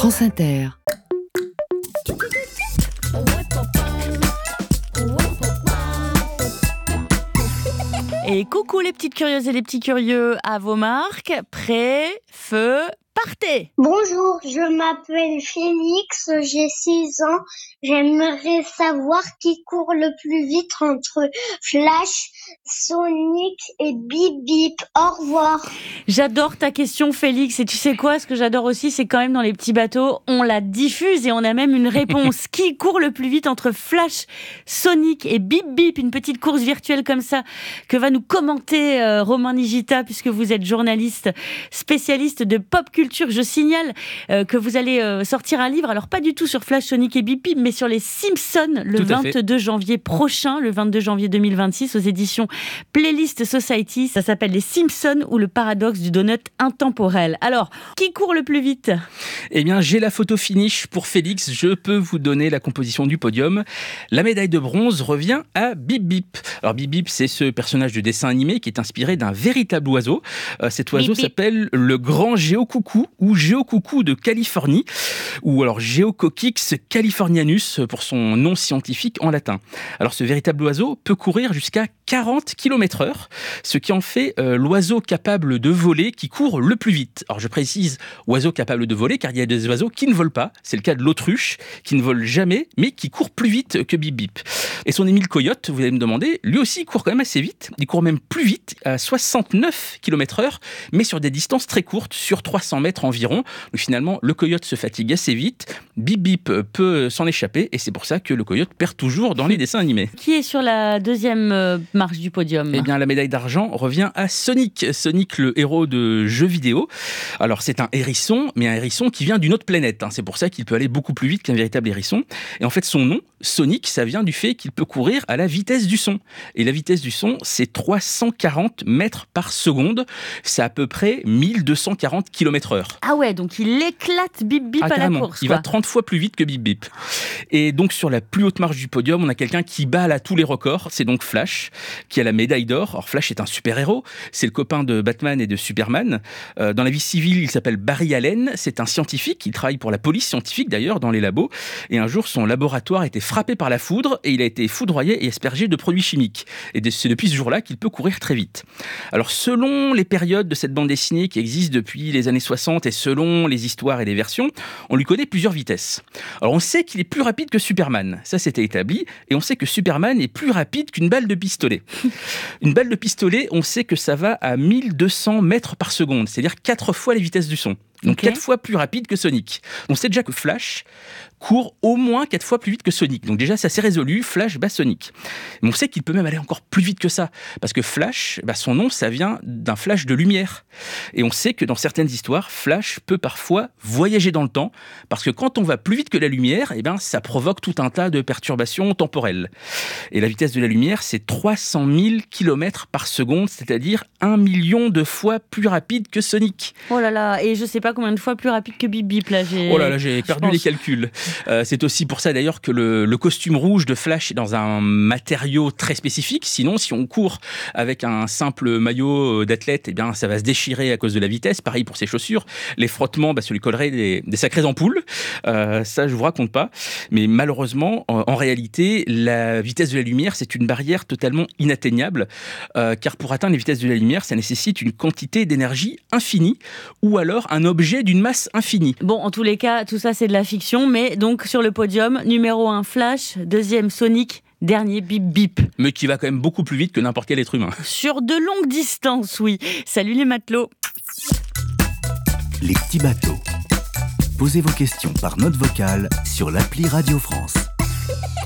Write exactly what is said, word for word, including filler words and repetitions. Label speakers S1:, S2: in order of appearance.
S1: France Inter.
S2: Et coucou les petites curieuses et les petits curieux, à vos marques, prêts, feu, partez!
S3: Bonjour, je m'appelle Félix, j'ai six ans. J'aimerais savoir qui court le plus vite entre Flash, Sonic et Bip Bip. Au revoir.
S2: J'adore ta question, Félix. Et tu sais quoi, ce que j'adore aussi, c'est quand même dans les petits bateaux, on la diffuse et on a même une réponse. Qui court le plus vite entre Flash, Sonic et Bip Bip? Une petite course virtuelle comme ça que va nous commenter euh, Romain Nigita, puisque vous êtes journaliste spécialiste de pop culture. Je signale euh, que vous allez euh, sortir un livre, alors pas du tout sur Flash, Sonic et Bip Bip, mais sur les Simpsons le vingt-deux janvier prochain, le vingt-deux janvier deux mille vingt-six, aux éditions Playlist Society. Ça s'appelle Les Simpsons ou le paradoxe du donut intemporel. Alors, qui court le plus vite?
S4: Eh bien, j'ai la photo finish pour Félix. Je peux vous donner la composition du podium. La médaille de bronze revient à Bip Bip. Alors, Bip Bip, c'est ce personnage de dessin animé qui est inspiré d'un véritable oiseau. Euh, cet oiseau Bip, s'appelle bip. le grand géocoucou ou géocoucou de Californie, ou alors Geococcix californianus pour son nom scientifique en latin. Alors, ce véritable oiseau peut courir jusqu'à quarante kilomètres heure, ce qui en fait euh, l'oiseau capable de voler qui court le plus vite. Alors je précise oiseau capable de voler car il y a des oiseaux qui ne volent pas. C'est le cas de l'autruche qui ne vole jamais mais qui court plus vite que Bip Bip. Et son ami le coyote, vous allez me demander, lui aussi il court quand même assez vite. Il court même plus vite à soixante-neuf kilomètres heure mais sur des distances très courtes, sur trois cents mètres environ. Donc finalement le coyote se fatigue assez vite, Bip Bip peut s'en échapper et c'est pour ça que le coyote perd toujours dans les dessins animés.
S2: Qui est sur la deuxième euh, marche du podium?
S4: Eh bien, la médaille d'argent revient à Sonic. Sonic, le héros de jeux vidéo. Alors, c'est un hérisson, mais un hérisson qui vient d'une autre planète. Hein. C'est pour ça qu'il peut aller beaucoup plus vite qu'un véritable hérisson. Et en fait, son nom, Sonic, ça vient du fait qu'il peut courir à la vitesse du son. Et la vitesse du son, c'est trois cent quarante mètres par seconde. C'est à peu près mille deux cent quarante kilomètres heure.
S2: Ah ouais, donc il éclate Bip Bip
S4: ah,
S2: à la course.
S4: Il
S2: quoi.
S4: va trente fois plus vite que Bip Bip. Et donc, sur la plus haute marche du podium, on a quelqu'un qui bat là tous les records. C'est donc Flash, qui a la médaille d'or. Alors Flash est un super-héros, c'est le copain de Batman et de Superman. Euh, dans la vie civile, il s'appelle Barry Allen, c'est un scientifique, il travaille pour la police scientifique d'ailleurs dans les labos, et un jour son laboratoire a été frappé par la foudre et il a été foudroyé et aspergé de produits chimiques. Et c'est depuis ce jour-là qu'il peut courir très vite. Alors selon les périodes de cette bande dessinée qui existe depuis les années soixante et selon les histoires et les versions, on lui connaît plusieurs vitesses. Alors on sait qu'il est plus rapide que Superman, ça c'était établi, et on sait que Superman est plus rapide qu'une balle de pistolet. Une balle de pistolet, on sait que ça va à mille deux cents mètres par seconde, c'est-à-dire quatre fois la vitesse du son. Donc okay. quatre fois plus rapide que Sonic. On sait déjà que Flash court au moins quatre fois plus vite que Sonic. Donc déjà, c'est assez résolu, Flash bat Sonic. Mais on sait qu'il peut même aller encore plus vite que ça. Parce que Flash, bah son nom, ça vient d'un flash de lumière. Et on sait que dans certaines histoires, Flash peut parfois voyager dans le temps. Parce que quand on va plus vite que la lumière, eh ben, ça provoque tout un tas de perturbations temporelles. Et la vitesse de la lumière, c'est trois cent mille kilomètres par seconde, c'est-à-dire un million de fois plus rapide que Sonic.
S2: Oh là là, et je sais pas combien de fois plus rapide que Bip Bip là. J'ai...
S4: Oh là là, j'ai perdu les calculs. Euh, c'est aussi pour ça d'ailleurs que le, le costume rouge de Flash est dans un matériau très spécifique. Sinon, si on court avec un simple maillot d'athlète, eh bien, ça va se déchirer à cause de la vitesse. Pareil pour ses chaussures. Les frottements, bah, ça lui collerait des, des sacrées ampoules. Euh, ça, je vous raconte pas. Mais malheureusement, en, en réalité, la vitesse de la lumière, c'est une barrière totalement inatteignable. Euh, car pour atteindre les vitesses de la lumière, ça nécessite une quantité d'énergie infinie ou alors un objet d'une masse infinie.
S2: Bon, en tous les cas, tout ça c'est de la fiction, mais donc sur le podium, numéro un Flash, deuxième Sonic, dernier Bip Bip.
S4: Mais qui va quand même beaucoup plus vite que n'importe quel être humain.
S2: Sur de longues distances, oui. Salut les matelots.
S5: Les petits bateaux. Posez vos questions par note vocale sur l'appli Radio France.